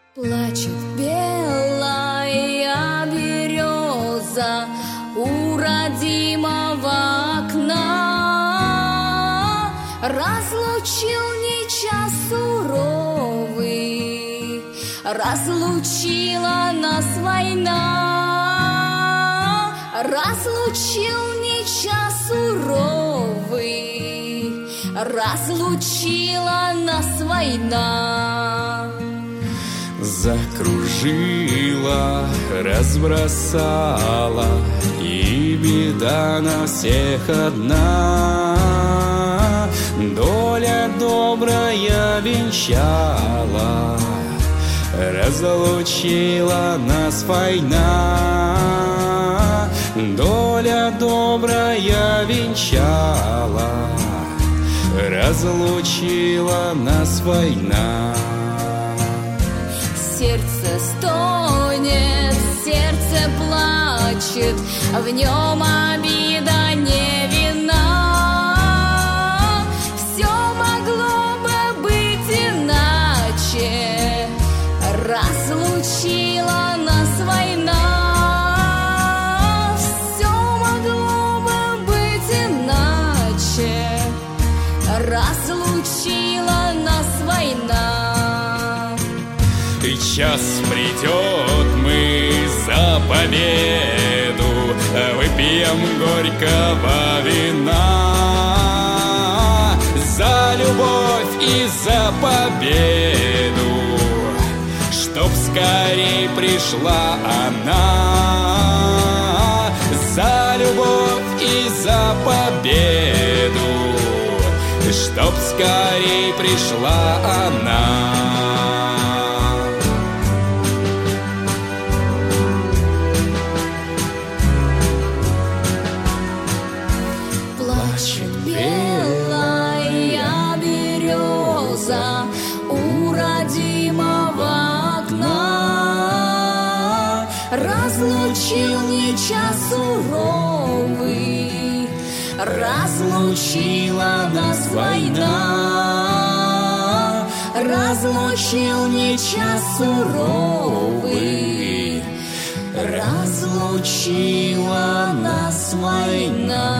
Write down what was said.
Плачет белая береза у родимого окна. Разлучил нечас суровый, разлучила нас война. Разлучил нечас суровый, разлучила нас война. Закружила, разбросала, и беда на всех одна. Доля добрая венчала, разлучила нас война. Доля добрая венчала, разлучила нас война. Сердце стонет, сердце плачет, в нем обида не вина. Все могло бы быть иначе, разлучила нас война. Все могло бы быть иначе, разлучила нас война. И час придет, мы за победу выпьем горького вина. За любовь и за победу, чтоб скорей пришла она. За любовь и за победу, чтоб скорей пришла она. Белая береза у родимого окна. Разлучил нечас суровый, разлучила нас война. Разлучил нечас суровый, разлучила нас война.